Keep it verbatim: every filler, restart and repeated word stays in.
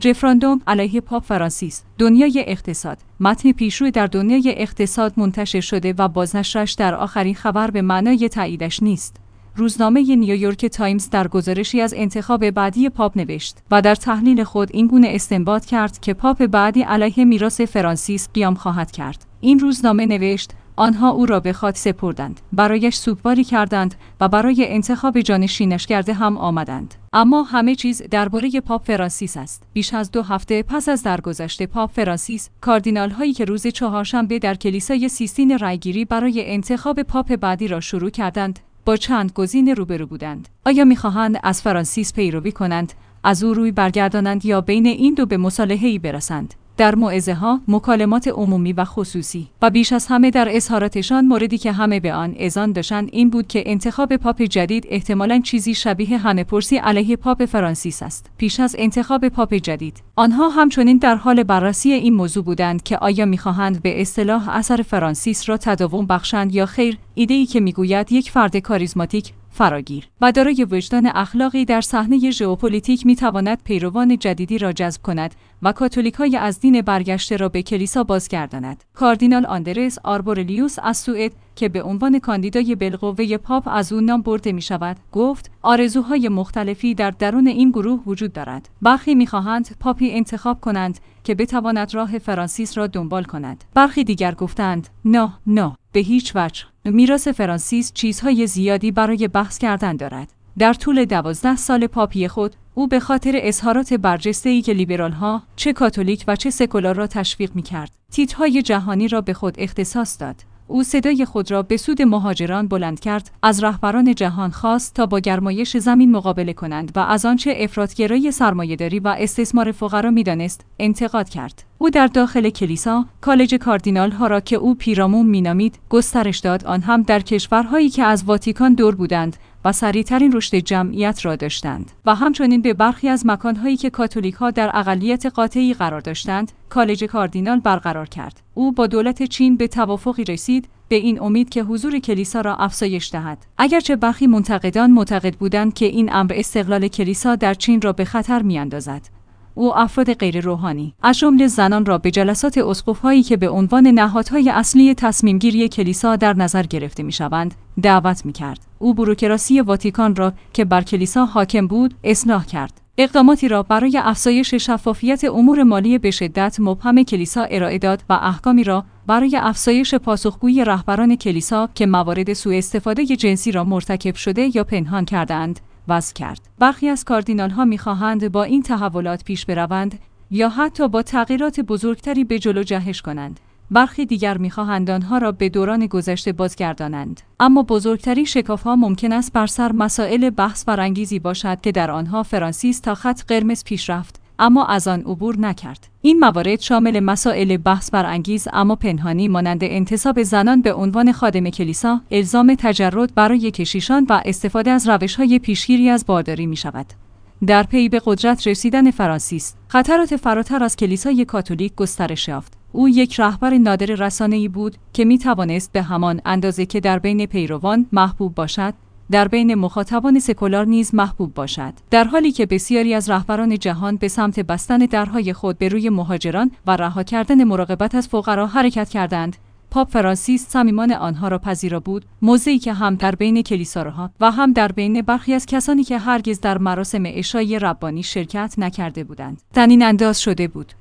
رفراندوم علیه پاپ فرانسیس. دنیای اقتصاد. متن پیشرو در دنیای اقتصاد منتشر شده و بازنشرش در آخرین خبر به معنای تاییدش نیست. روزنامه نیویورک تایمز در گزارشی از انتخاب بعدی پاپ نوشت و در تحلیل خود این گونه استنباط کرد که پاپ بعدی علیه میراث فرانسیس قیام خواهد کرد. این روزنامه نوشت آنها او را به خاک سپردند، برایش سوگواری کردند و برای انتخاب جانشینش کرده هم آمدند. اما همه چیز درباره پاپ فرانسیس است. بیش از دو هفته پس از درگذشت پاپ فرانسیس، کاردینال هایی که روز چهارشنبه در کلیسای سیستین رایگیری برای انتخاب پاپ بعدی را شروع کردند، با چند گزینه روبرو بودند. آیا می‌خواهند از فرانسیس پیروی کنند، از او روی برگردانند یا بین این دو به مصالحه‌ای برسند؟ در موعظه‌ها، مکالمات عمومی و خصوصی و بیش از همه در اظهاراتشان، موردی که همه به آن اذعان داشتند این بود که انتخاب پاپ جدید احتمالاً چیزی شبیه همه‌پرسی علیه پاپ فرانسیس است. پیش از انتخاب پاپ جدید، آنها همچنین در حال بررسی این موضوع بودند که آیا می‌خواهند به اصطلاح اثر فرانسیس را تداوم بخشند یا خیر، ایده‌ای که می‌گوید یک فرد کاریزماتیک فراگیر و دارای وجدان اخلاقی در صحنه ژئوپلیتیک می‌تواند پیروان جدیدی را جذب کند و کاتولیک‌های از دین برگشته را به کلیسا بازگرداند. کاردینال آندرس آربورلیوس از سوئد که به عنوان کاندیدای بالقوه پاپ از او نام برده می‌شود، گفت آرزوهای مختلفی در درون این گروه وجود دارد. برخی می‌خواهند پاپی انتخاب کنند که بتواند راه فرانسیس را دنبال کند. برخی دیگر گفتند نه نه به هیچ وجه. میراث فرانسیس چیزهای زیادی برای بحث کردن دارد. در طول دوازده سال پاپی خود، او به خاطر اظهارات برجسته‌ای که لیبرال‌ها، چه کاتولیک و چه سکولار را تشویق می‌کرد، تیترهای جهانی را به خود اختصاص داد. او صدای خود را به سود مهاجران بلند کرد، از رهبران جهان خواست تا با گرمایش زمین مقابله کنند و از آنچه افراط‌گرایی سرمایه‌داری و استثمار فقرا می‌دانست، انتقاد کرد. او در داخل کلیسا، کالج کاردینال‌ها را که او پیرامون می‌نامید، گسترش داد، آن هم در کشورهایی که از واتیکان دور بودند و سریع‌ترین رشد جمعیت را داشتند و همچنین به برخی از مکان‌هایی که کاتولیک‌ها در اقلیت قاطعی قرار داشتند، کالج کاردینال برقرار کرد. او با دولت چین به توافقی رسید، به این امید که حضور کلیسا را افزایش دهد. اگرچه برخی منتقدان معتقد بودند که این امر استقلال کلیسا در چین را به خطر می‌اندازد. او افراد غیر روحانی، از جمله زنان را به جلسات اسقف‌هایی که به عنوان نهادهای اصلی تصمیم‌گیری کلیسا در نظر گرفته می‌شوند، دعوت می‌کرد. او بوروکراسی واتیکان را که بر کلیسا حاکم بود، اصلاح کرد. اقداماتی را برای افزایش شفافیت امور مالی به شدت مبهم کلیسا ارائه داد و احکامی را برای افزایش پاسخگویی رهبران کلیسا که موارد سوء استفاده جنسی را مرتکب شده یا پنهان کردند، وضع کرد. برخی از کاردینال‌ها می‌خواهند با این تحولات پیش بروند یا حتی با تغییرات بزرگتری به جلو جهش کنند. برخی دیگر می‌خواهند آنها را به دوران گذشته بازگردانند. اما بزرگترین شکاف‌ها ممکن است بر سر مسائل بحث برانگیزی باشد که در آنها فرانسیس تا خط قرمز پیش رفت، اما از آن عبور نکرد. این موارد شامل مسائل بحث برانگیز اما پنهانی مانند انتصاب زنان به عنوان خادم کلیسا، الزام تجرد برای کشیشان و استفاده از روش‌های پیشگیری از بارداری می‌شود. در پی به قدرت رسیدن فرانسیس، خطرات فراتر از کلیسای کاتولیک گسترش یافت. او یک رهبر نادر رسانه‌ای بود که می‌توانست به همان اندازه که در بین پیروان محبوب باشد، در بین مخاطبان سکولار نیز محبوب باشد. در حالی که بسیاری از رهبران جهان به سمت بستن درهای خود به روی مهاجران و رها کردن مراقبت از فقرا حرکت کردند، پاپ فرانسیس صمیمانه آنها را پذیرا بود، موضعی که هم در بین کلیساها و هم در بین برخی از کسانی که هرگز در مراسم عشای ربانی شرکت نکرده بودند، طنین انداز شده بود.